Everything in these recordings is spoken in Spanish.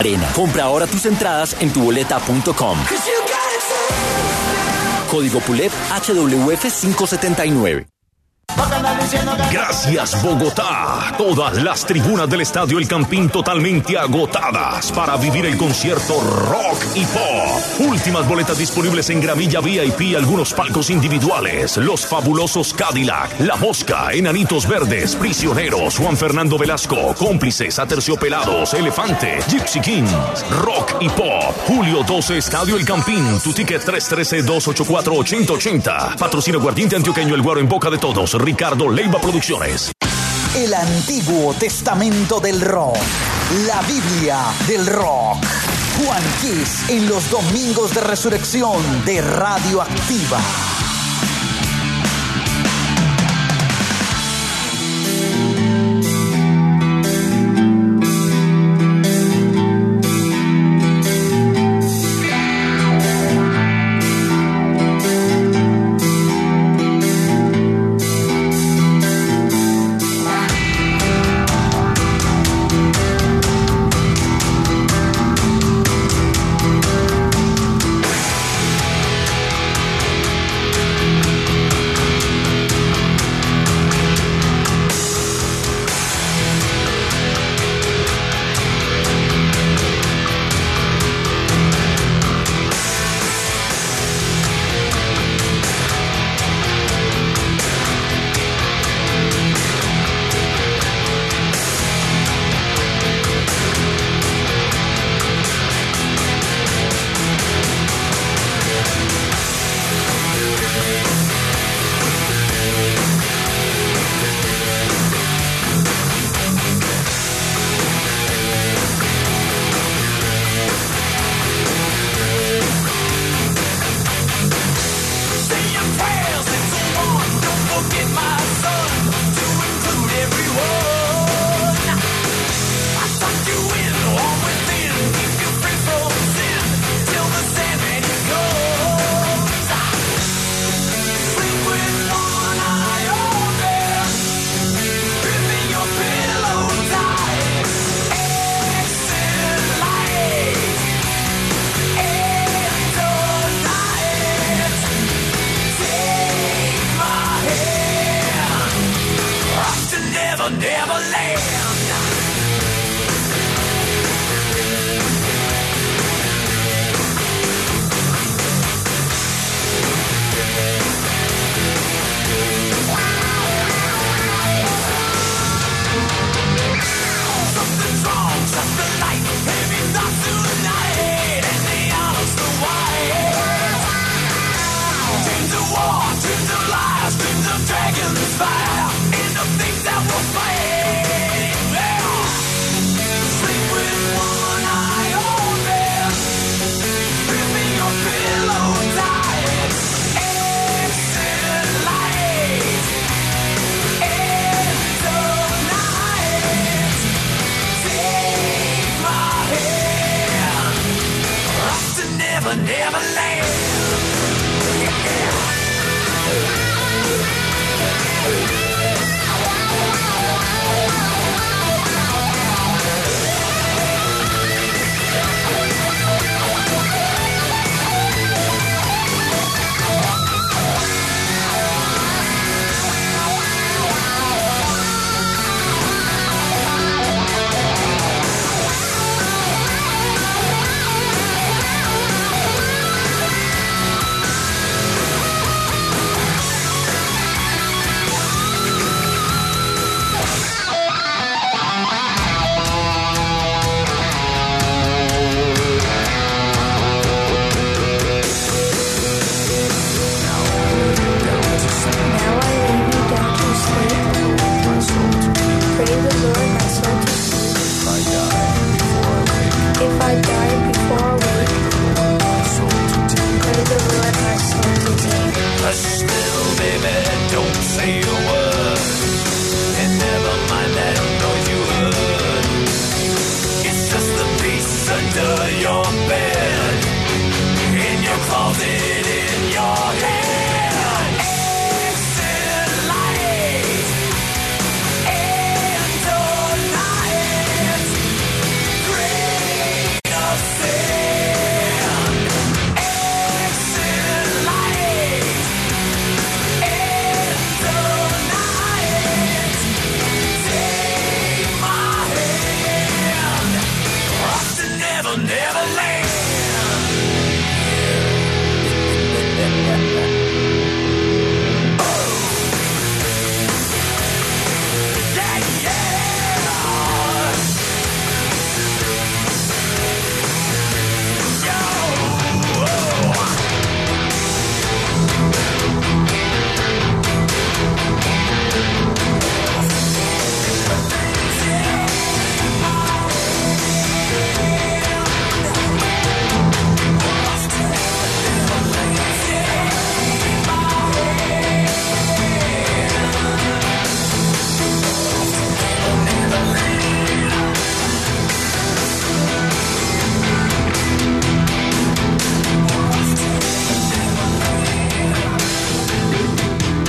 Arena. Compra ahora tus entradas en tuboleta.com. Código PULEP HWF 579. Gracias, Bogotá. Todas las tribunas del Estadio El Campín totalmente agotadas para vivir el concierto Rock y Pop. Últimas boletas disponibles en gramilla VIP, algunos palcos individuales. Los Fabulosos Cadillac, La Mosca, Enanitos Verdes, Prisioneros, Juan Fernando Velasco, Cómplices, Aterciopelados, Elefante, Gypsy Kings. Rock y Pop. Julio 12, Estadio El Campín. Tu ticket 313-284-8080. Patrocina Aguardiente Antioqueño El Guaro en boca de todos. Ricardo Leiva Producciones. El Antiguo Testamento del Rock. La Biblia del Rock. Juan Kiss en los domingos de resurrección de Radioactiva.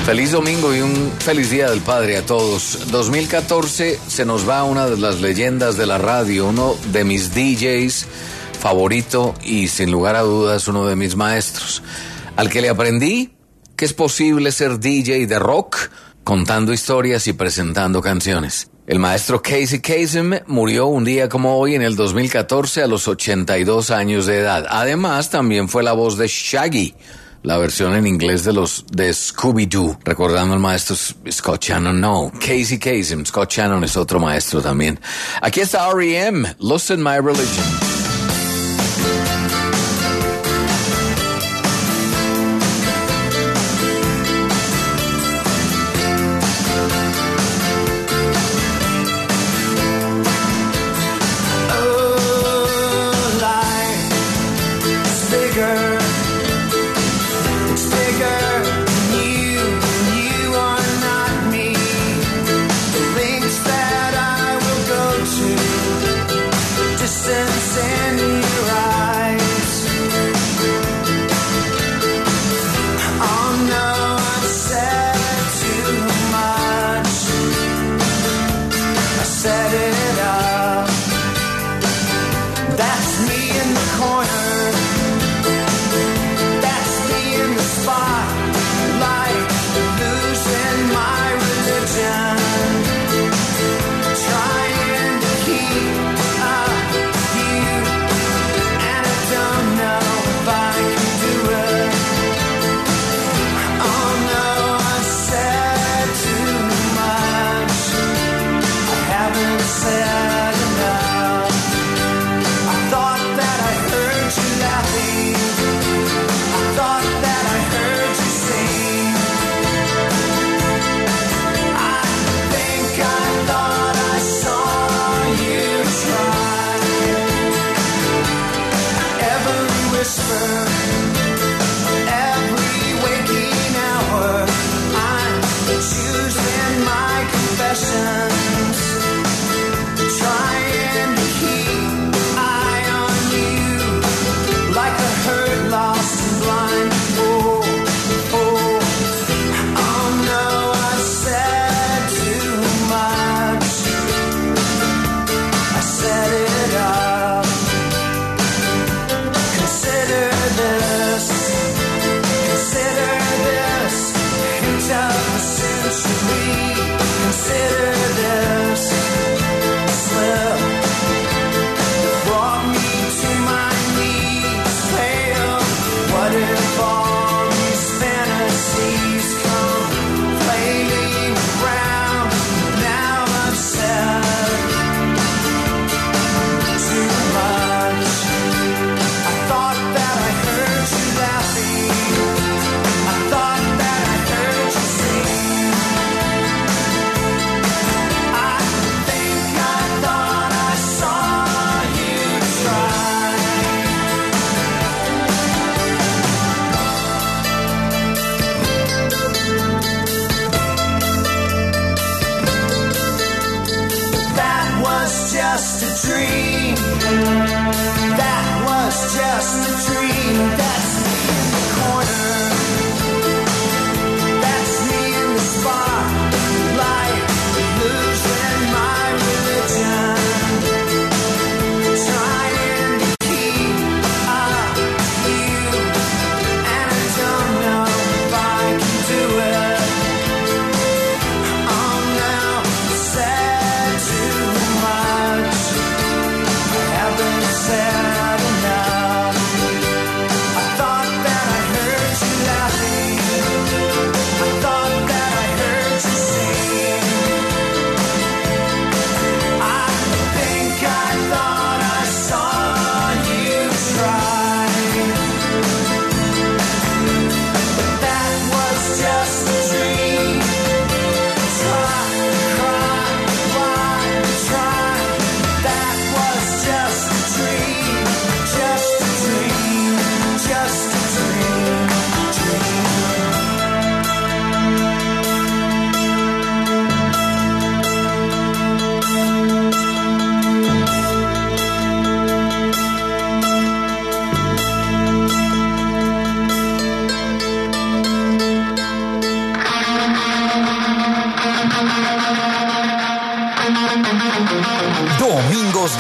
Feliz domingo y un feliz Día del Padre a todos. 2014 se nos va una de las leyendas de la radio, uno de mis DJs favorito y sin lugar a dudas uno de mis maestros, al que le aprendí que es posible ser DJ de rock contando historias y presentando canciones. El maestro Casey Kasem murió un día como hoy en el 2014 a los 82 años de edad. Además, también fue la voz de Shaggy, la versión en inglés de Scooby-Doo, recordando al maestro Scott Shannon. No, Casey Kasem. Scott Shannon es otro maestro también. Aquí está R.E.M., Lost in My Religion. Sensation.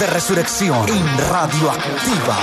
de Resurrección en Radioactiva.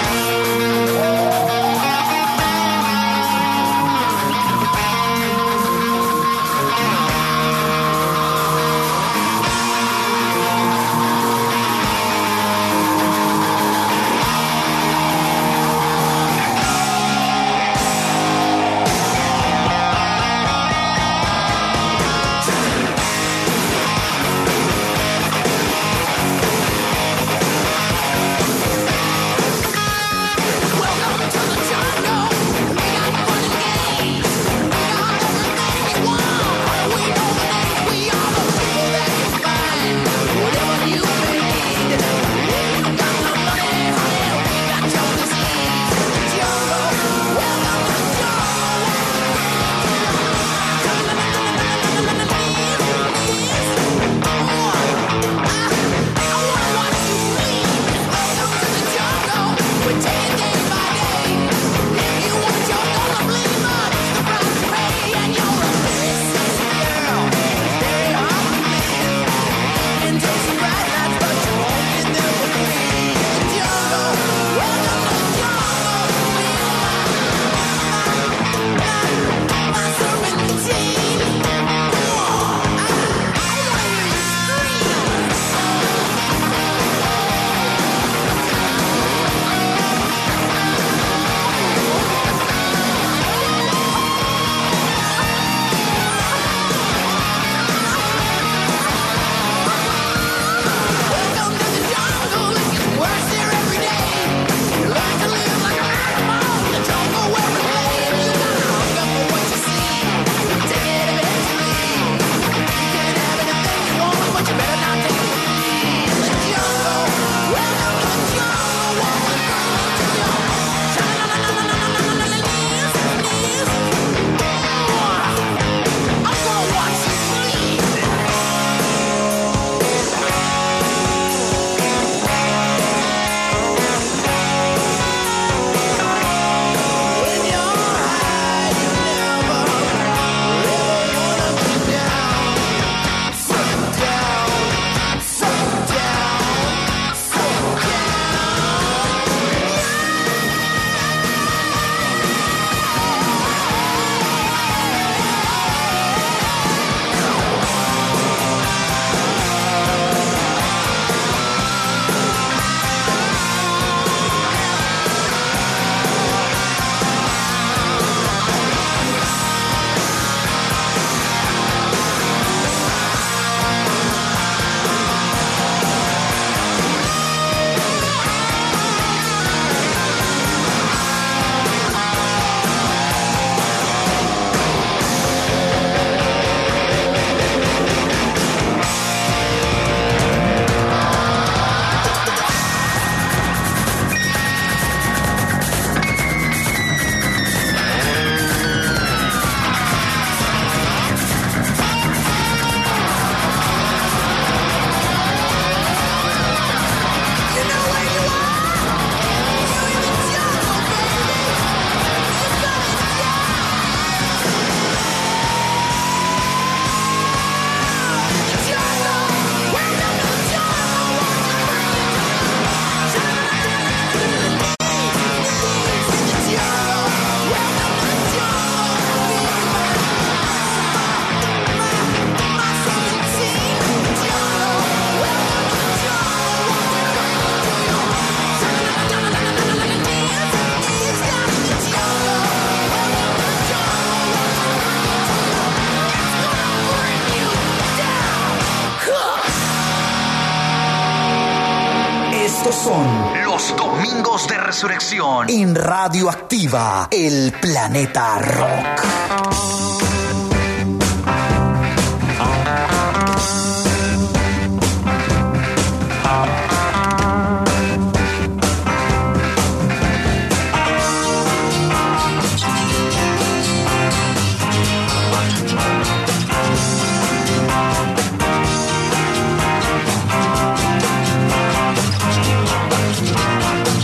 Estos son los Domingos de Resurrección en Radioactiva, el planeta rock.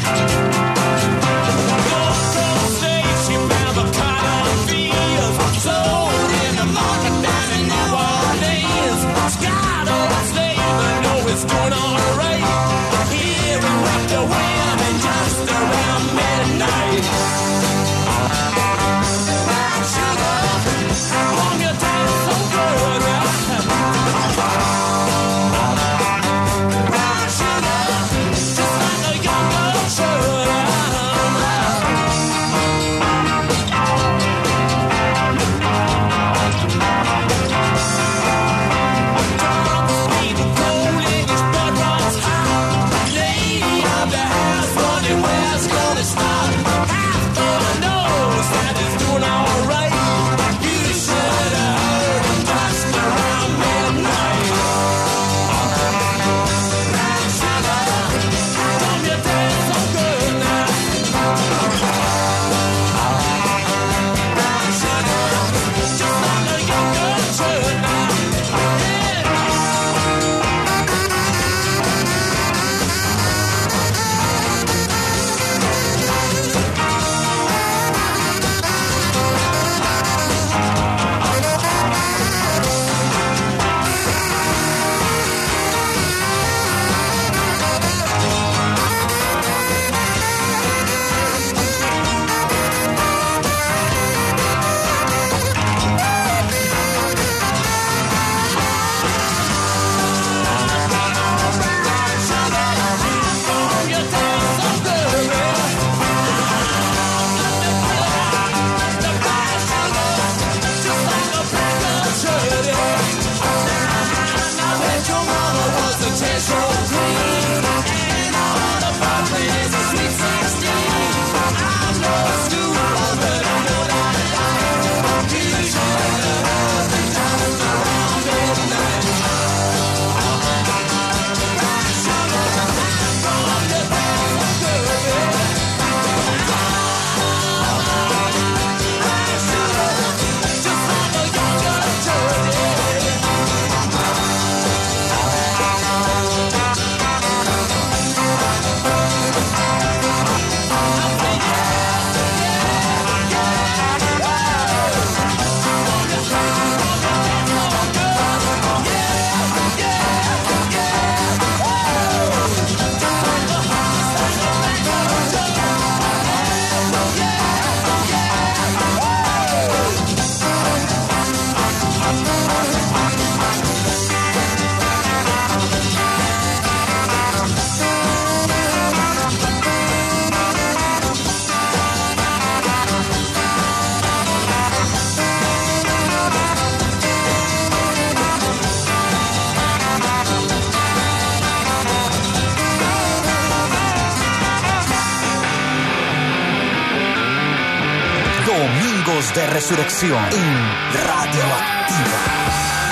So Domingos de Resurrección en Radioactiva.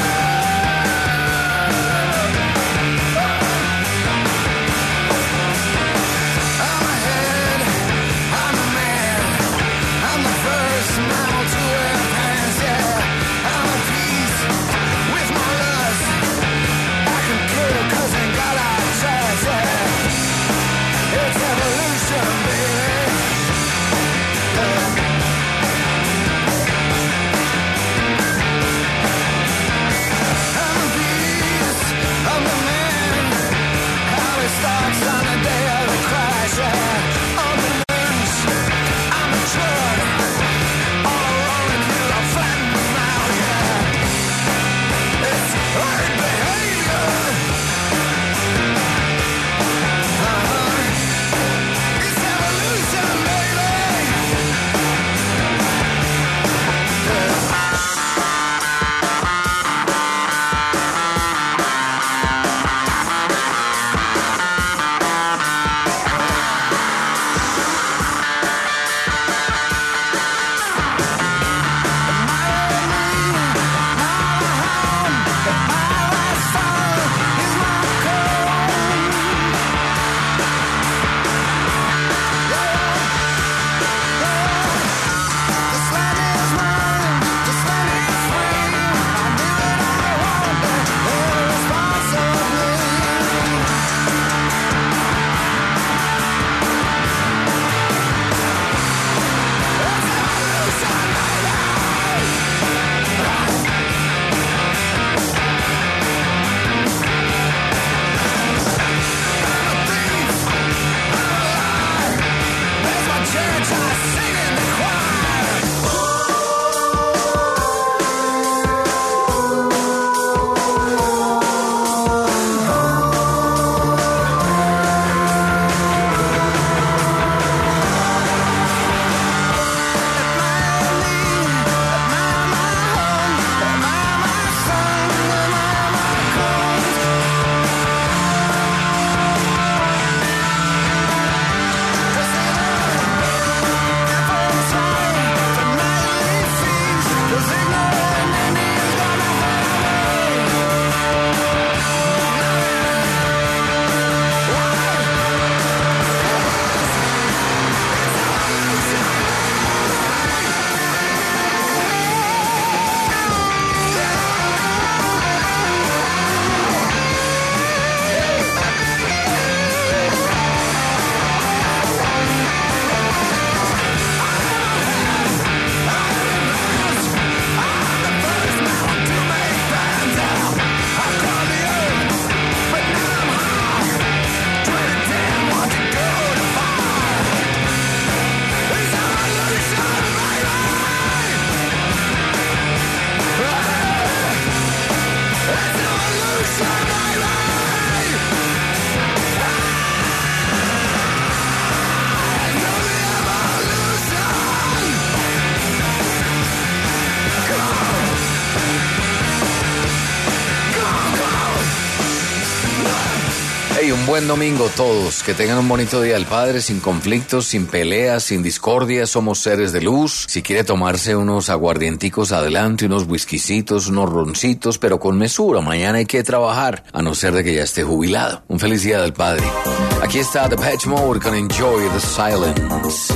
Hey, un buen domingo todos, que tengan un bonito día del Padre, sin conflictos, sin peleas, sin discordias, somos seres de luz. Si quiere tomarse unos aguardienticos adelante, unos whiskycitos, unos roncitos, pero con mesura, mañana hay que trabajar, a no ser de que ya esté jubilado. Un feliz día del Padre. Aquí está Depeche Mode con Enjoy the Silence.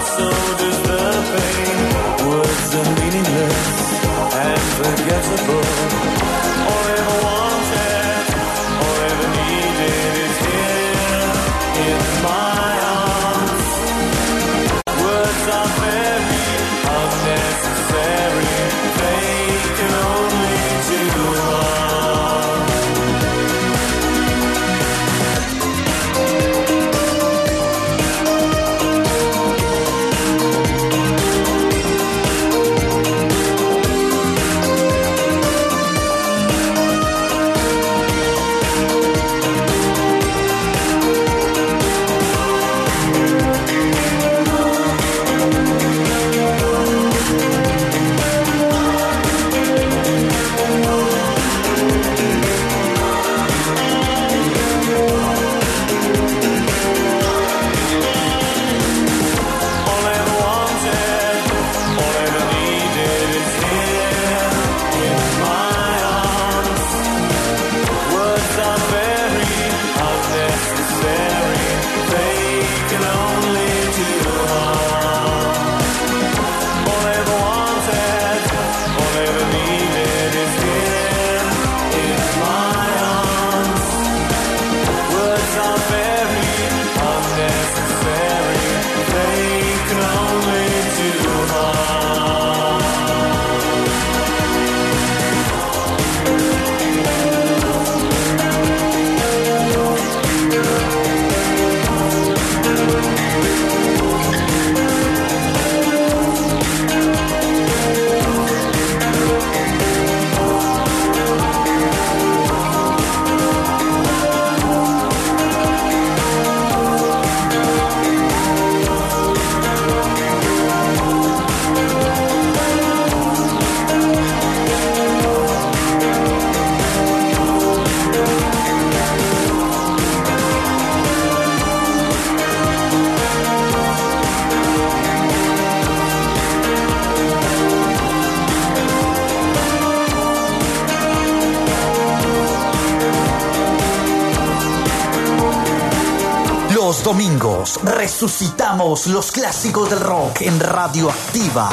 so does the pain. Words are meaningless and forgettable. All I ever wanted, all I ever needed is here in my arms. Words are very unnecessary, taken only too long. Los domingos resucitamos los clásicos del rock en Radioactiva.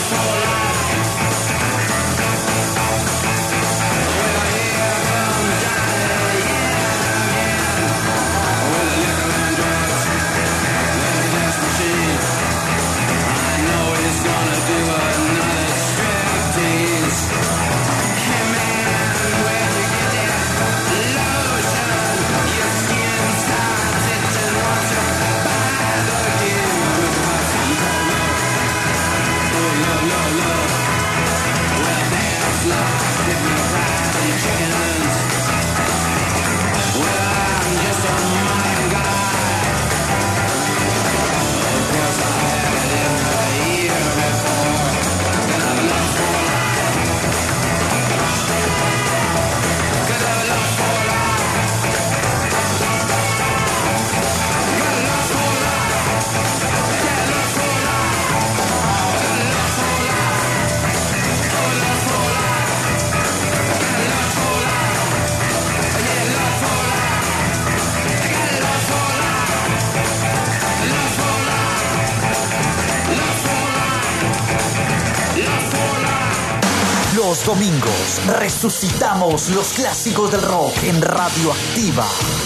Los domingos resucitamos los clásicos del rock en Radioactiva.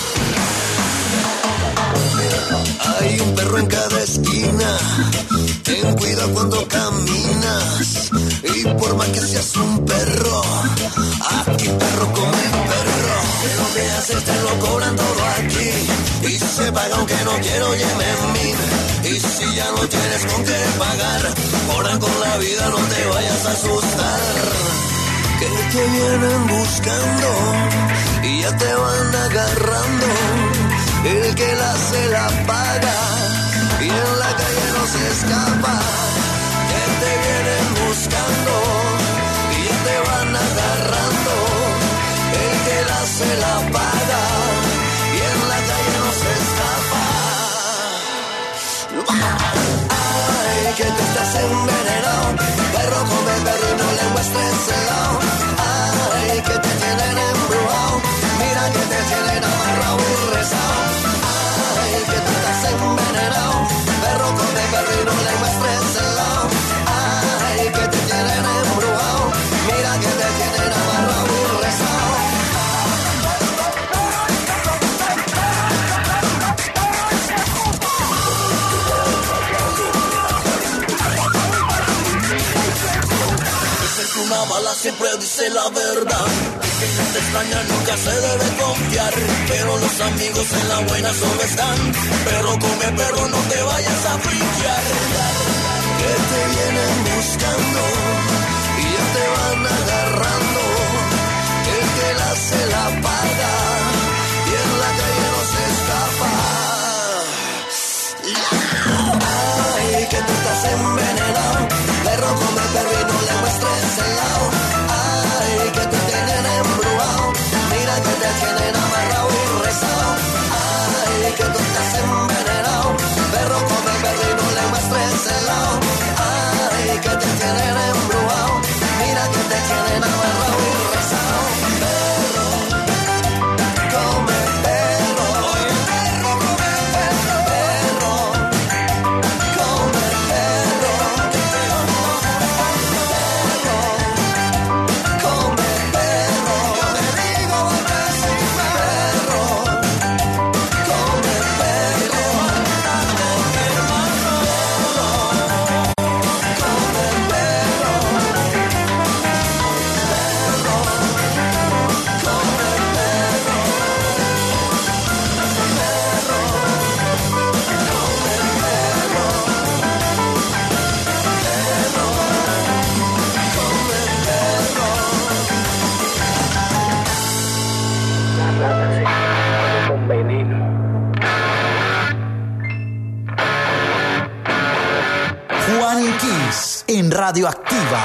Hay un perro en cada esquina, ten cuidado cuando caminas. Y por más que seas un perro, aquí perro come perro. Que lo que haces te lo cobran todo aquí, y se paga aunque no quiero, oye, me. Y si ya no tienes con qué pagar, ahora con la vida no te vayas a asustar. Que te vienen buscando y ya te van agarrando. El que la se la paga y en la calle no se escapa. Que te vienen buscando y ya te van agarrando. El que la se la paga y en la calle no se escapa. Ay, que tú estás envenenado, perro come perro y no le muestres el lado. Ay, que te tienen embrujado, mira que te tienen amarrado y rezado. Ay, que tú estás envenenado, perro come perro y no le muestres el lado. Ay, que te tienen embrujado, mira que te tienen amarrado y rezado. Una bala siempre dice la verdad, que no te extraña nunca se debe confiar, pero los amigos en la buena solo están. Perro come perro, no te vayas a friquear. Que te vienen buscando y ya te van agarrando. El que la se la paga y en la calle no se escapa. Ay, que tú estás envenenado, perro come perro y no le muestres el lado. Ay, que te tienen embrujado, mira que te tienen amarrado y rezado. Ay, que tú estás envenenado, perro come perro y no le muestres el lado. Ay, que te tienen embrujado, mira que te tienen amarrado y rezado. Perro come perro, perro come perro, perro come perro, perro come perro, yo te digo encima. Perro come perro, Juan Kiss en Radioactiva.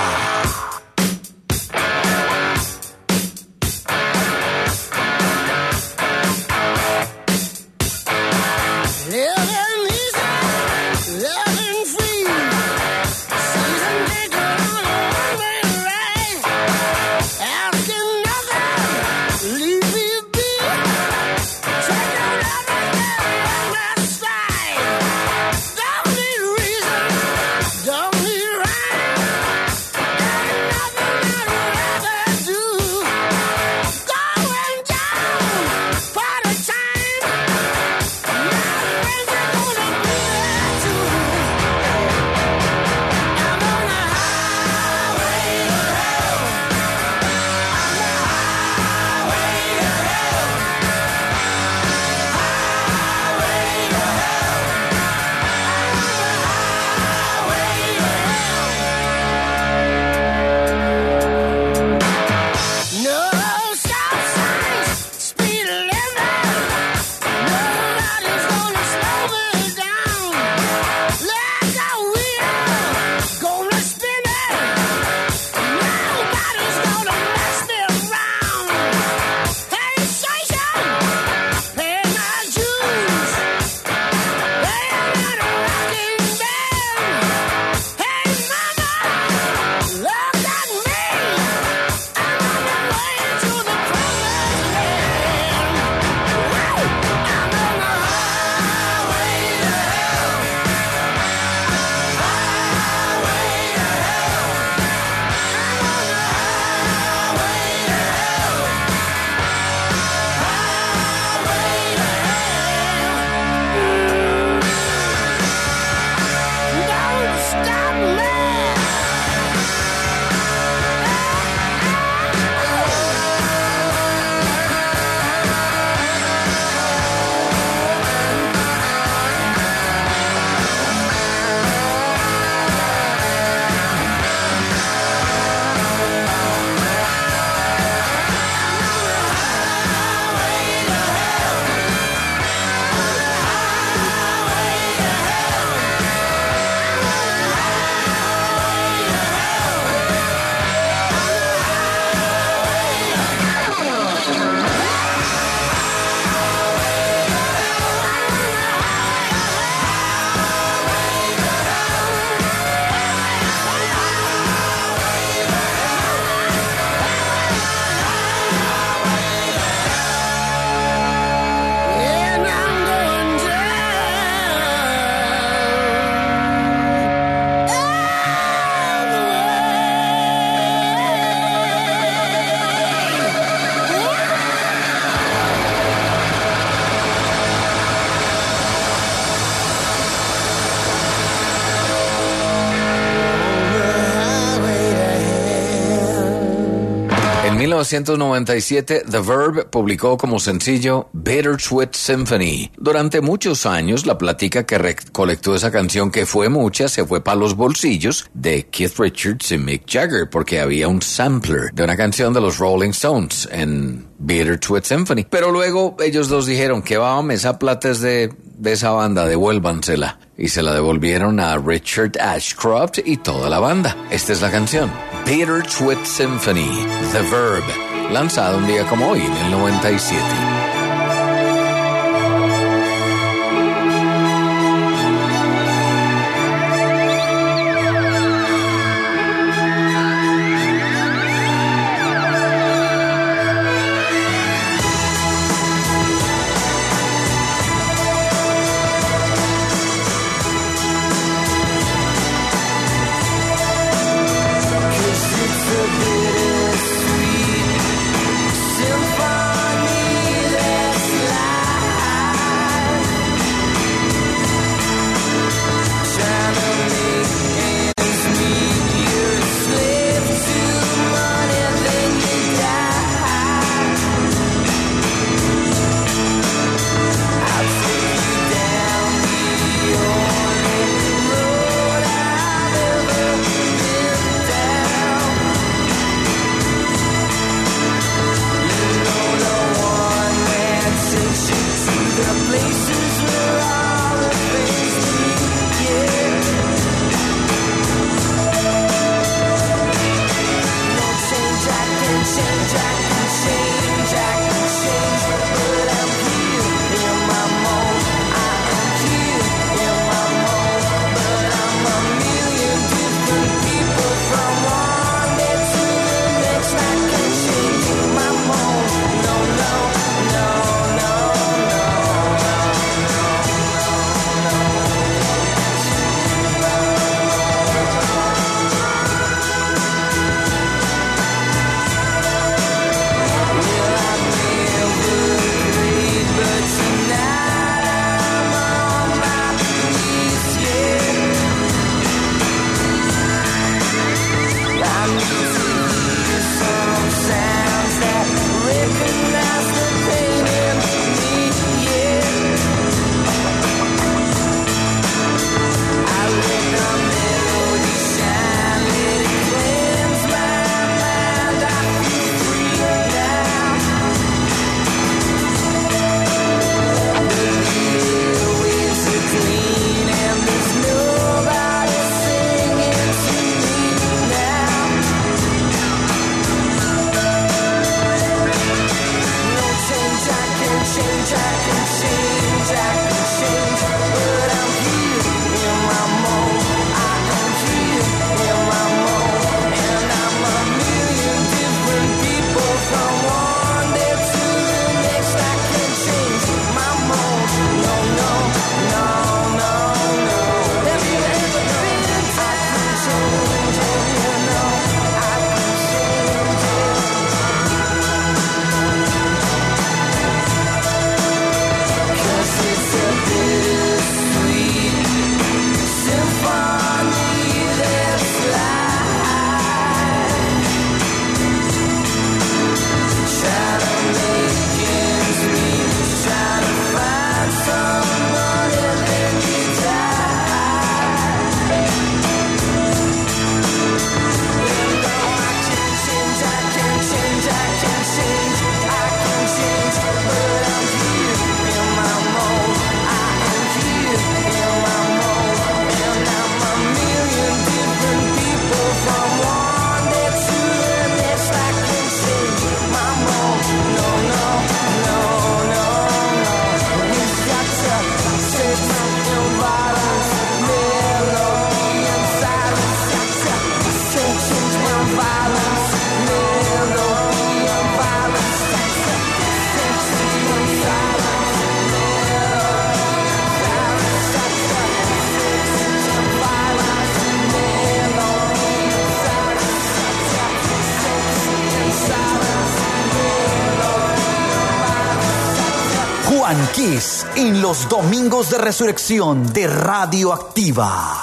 Living easy, living free. Season ticket on a one-way ride. Asking nothing, leave me be. Check out everything on my side. Don't need reason, don't need rhyme. 1997, The Verb publicó como sencillo Bittersweet Symphony. Durante muchos años, la plática que recolectó esa canción, que fue mucha, se fue para los bolsillos de Keith Richards y Mick Jagger, porque había un sampler de una canción de los Rolling Stones en Bittersweet Symphony. Pero luego ellos dos dijeron que esa plata es de esa banda, devuélvansela. Y se la devolvieron a Richard Ashcroft y toda la banda. Esta es la canción, Bittersweet Symphony, The Verb, lanzado un día como hoy, en el 97. Juan Kiss en los domingos de resurrección de Radioactiva.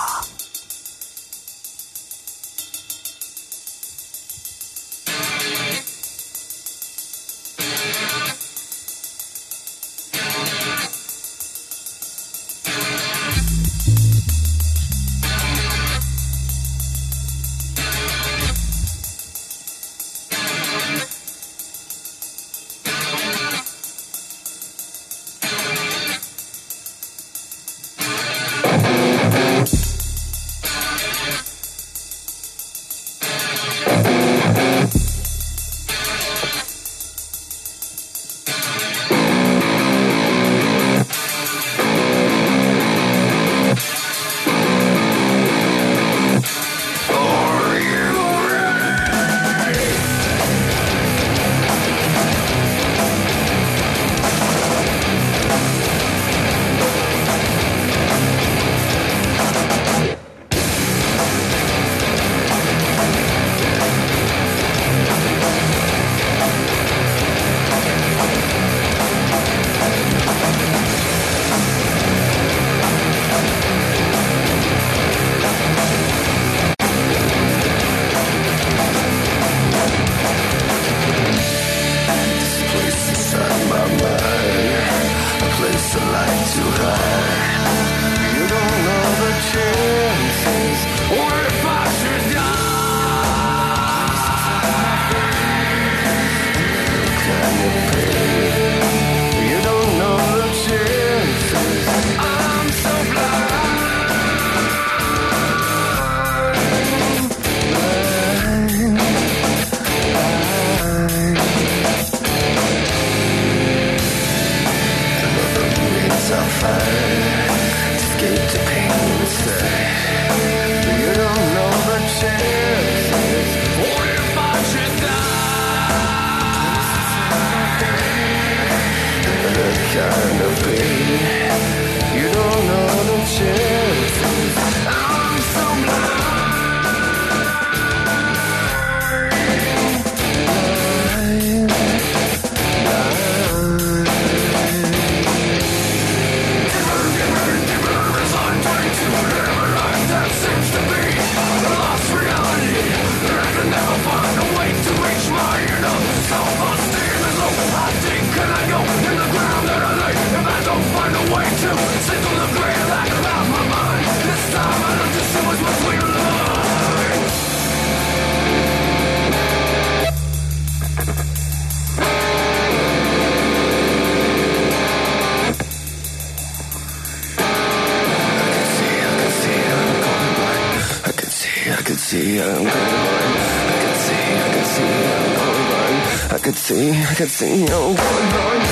could see I'm going. I could see I'm going.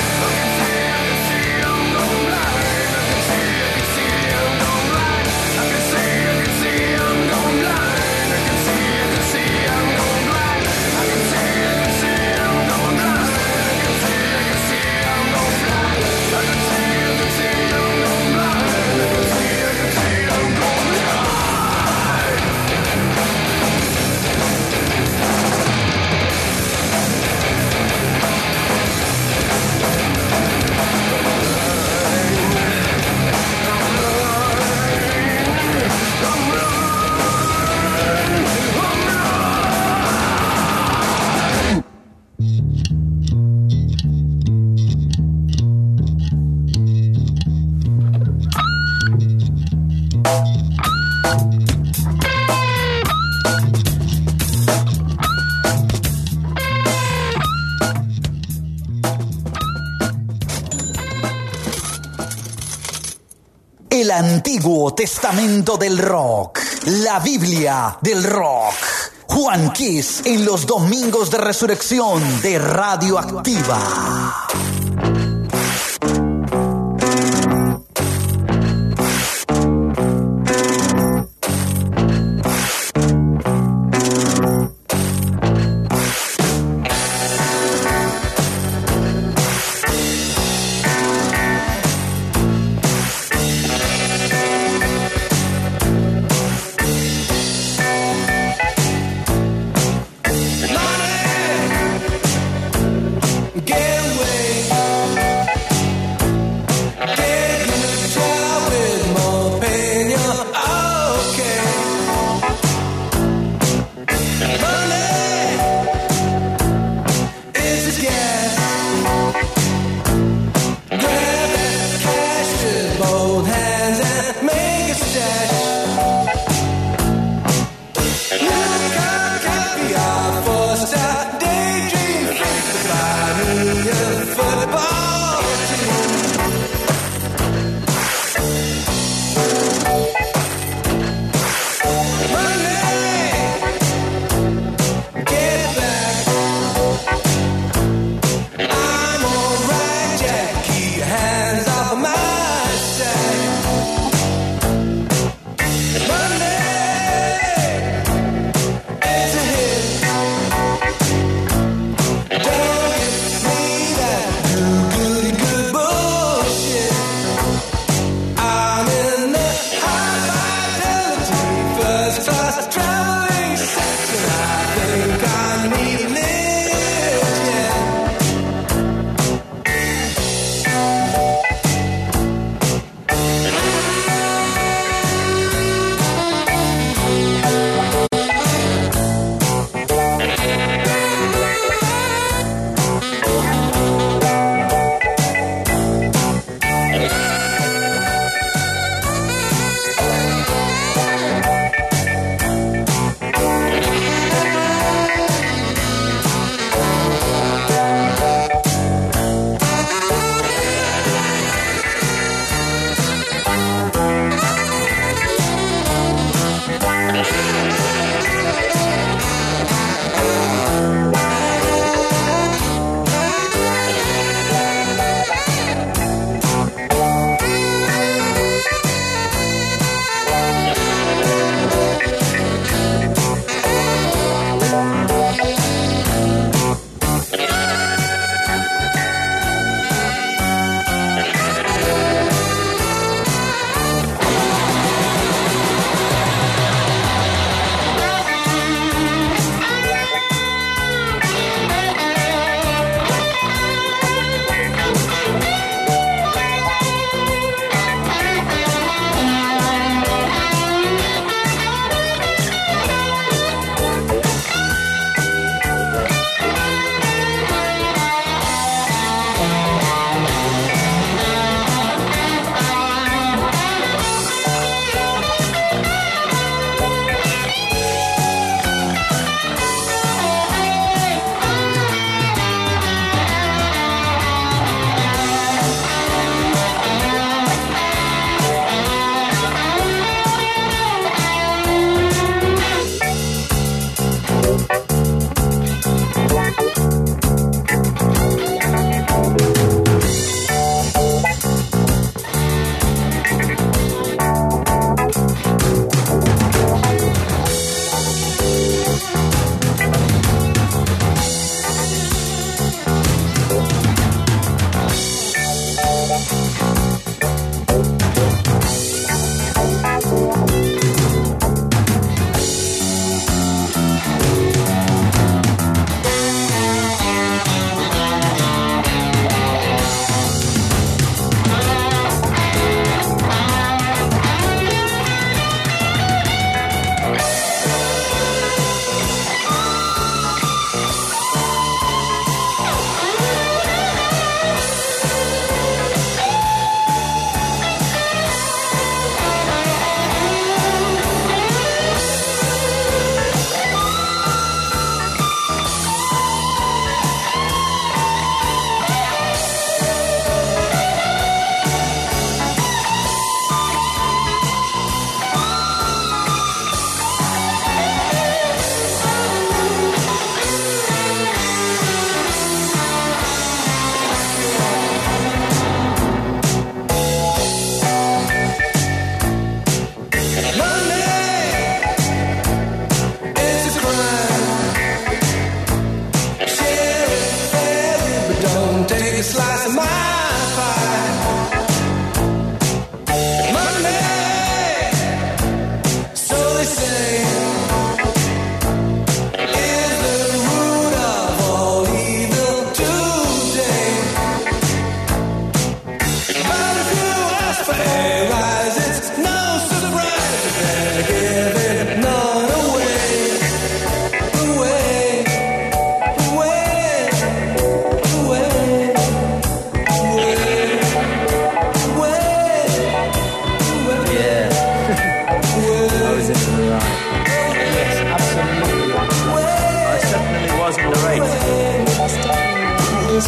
El Antiguo Testamento del Rock, la Biblia del Rock. Juan Kiss en los domingos de resurrección de Radioactiva. Get away.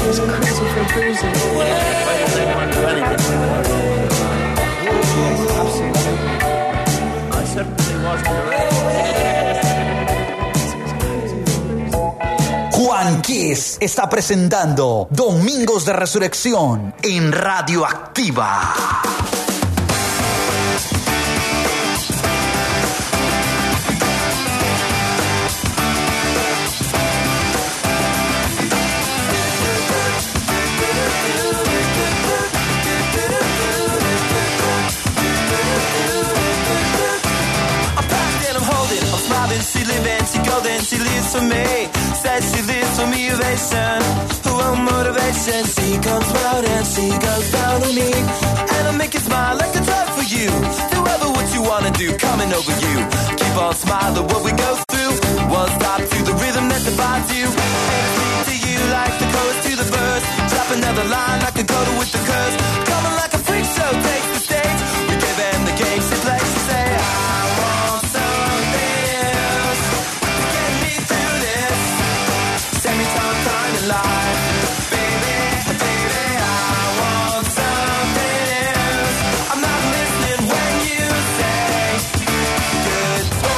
is crazy for bruising. Why does anyone do anything like that? Absolutely. I certainly wasn't Juan Kiss está presentando Domingos de Resurrección en Radioactiva. She living, she golden, she lives for me. Says she lives for me, ovation. Who want motivation? She comes round and she goes down on me. And I make you smile like a drug for you. Whoever what you wanna do, coming over you. Keep on smiling what we go through. One stop to the rhythm that divides you. And to you like the chorus to the verse. Drop another line like a coda with the curse. Coming like a freak show, takes the stage. We give them the game, she plays, she say, I want something. Life, baby, baby, I want something else. I'm not listening when you say goodbye.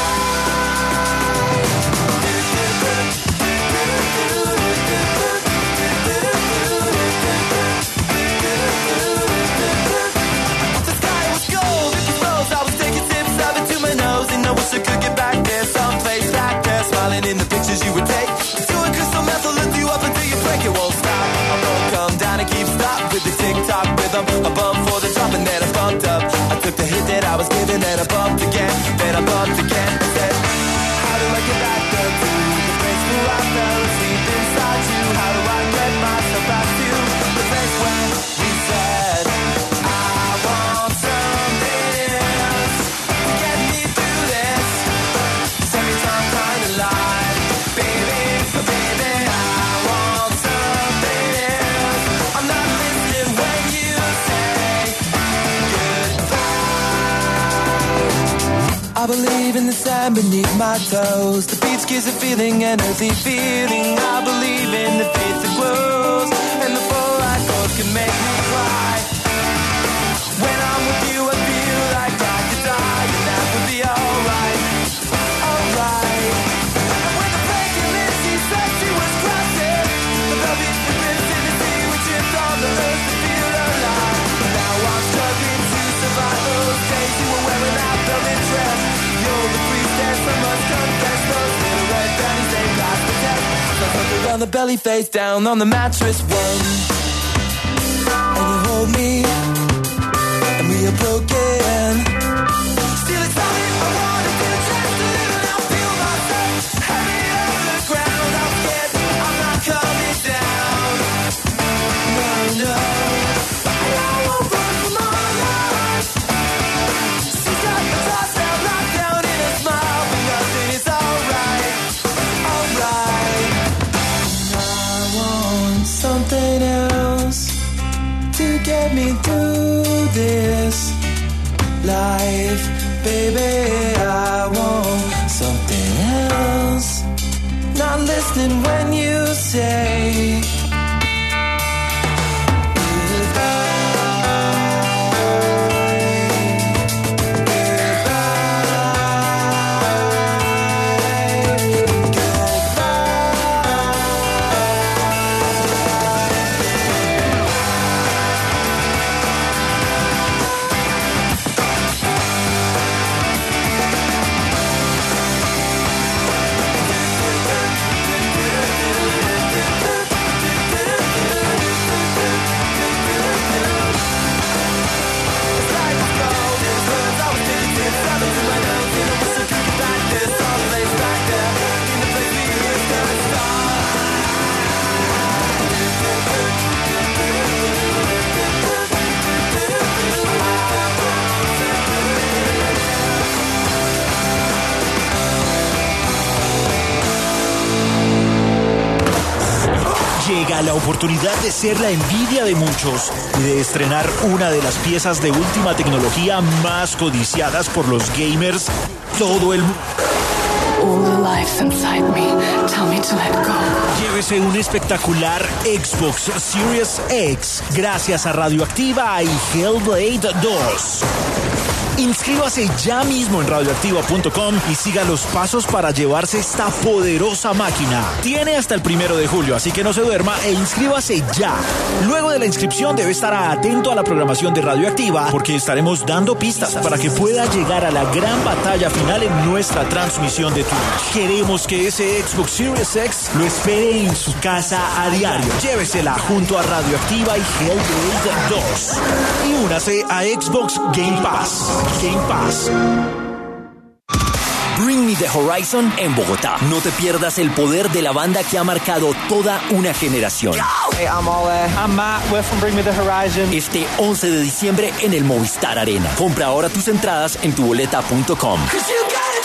The sky was gold, it was rose. I was taking sips of it to my nose, and I wish I could get back there, someplace back there, smiling in the pictures you would take. Doing crystal meth will lift you up until you break, it won't stop. I won't come down and keep stop with the tick-tock rhythm. I bumped for the drop and then I bumped up. I took the hit that I was given and I bumped again. Then I bumped again and said, how do I get back up to the place where I fell asleep inside you? How do I get myself back to the place where we said, I want something else to get me through this. Send me some kind of life, baby, baby, I want something else. I'm not listening when you say goodbye. I believe in the sand beneath my toes. The beach gives a feeling, an earthy feeling. I believe in the faith that grows, and the full light goes can make me cry. When I'm with you, I feel like I could die, and that would be alright, alright. And when the breaking in, she said she was crossing the velvet ribbons in the sea, which is on the earth to feel alive. Now I'm struggling to survive those days you were wearing that velvet dress. You're the priestess, I must confess. Those little red panties, they pass the test. So I put her on the belly, face down on the mattress one. And you hold me, and we are broken. Still excited, I wanna get a chance to live, and I'll feel myself heavy over the ground. I'm scared, I'm not coming down. No, no, I won't run from my life. She's got the toss out, locked down in a smile, but nothing is alright, alright. I want something else to get me through this life, baby. I want something else. Not listening when you say Llega la oportunidad de ser la envidia de muchos y de estrenar una de las piezas de última tecnología más codiciadas por los gamers todo el mundo. All the life voice inside me tell me to let go. Llévese un espectacular Xbox Series X gracias a Radioactiva y Hellblade 2. Inscríbase ya mismo en radioactiva.com y siga los pasos para llevarse esta poderosa máquina. Tiene hasta el 1 de julio, así que no se duerma e inscríbase ya. Luego de la inscripción debe estar atento a la programación de Radioactiva porque estaremos dando pistas para que pueda llegar a la gran batalla final en nuestra transmisión de Twitch. Queremos que ese Xbox Series X lo espere en su casa a diario. Llévesela junto a Radioactiva y Hellblade 2. Y únase a Xbox Game Pass. Game Pass. Bring Me the Horizon en Bogotá. No te pierdas el poder de la banda que ha marcado toda una generación. Hey, I'm Ole. I'm Matt. We're from Bring Me the Horizon. Este 11 de diciembre en el Movistar Arena. Compra ahora tus entradas en tuboleta.com.